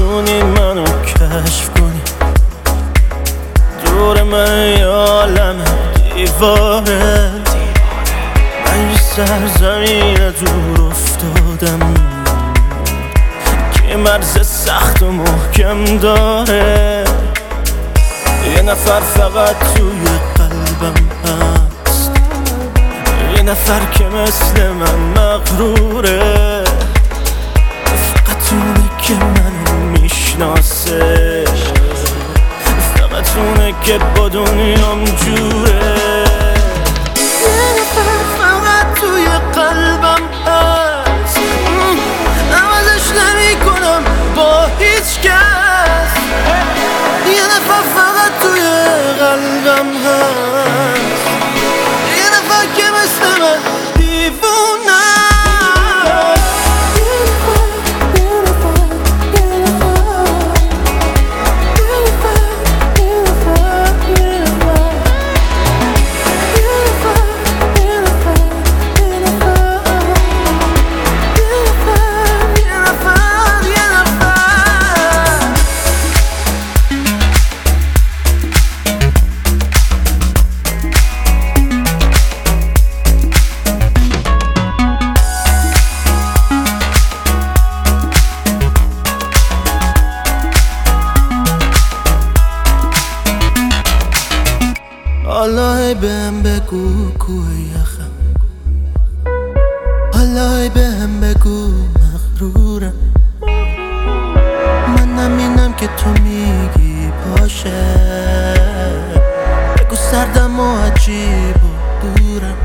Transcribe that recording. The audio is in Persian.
بتونی منو کشف کنی. دور من یه عالم دیواره، من یه سرزمین دور افتادم که مرز سخت و محکم داره. یه نفر فقط توی قلبم هست، یه نفر که مثل من مغروره، فقط اونه که منو میشناسه، فقط اونه که با دنیام جوره. یه نفر فقط توی قلبم هست، عوضش نمی کنم با هیچ کس. یه نفر فقط توی قلبم هست، یه نفر که مثل من دیوونه. حالا بهم بگو کوه یخم، حالا بهم بگو مغرورم. من نمینم که تو میگی باشه، بگو سردم و عجیب و دورم.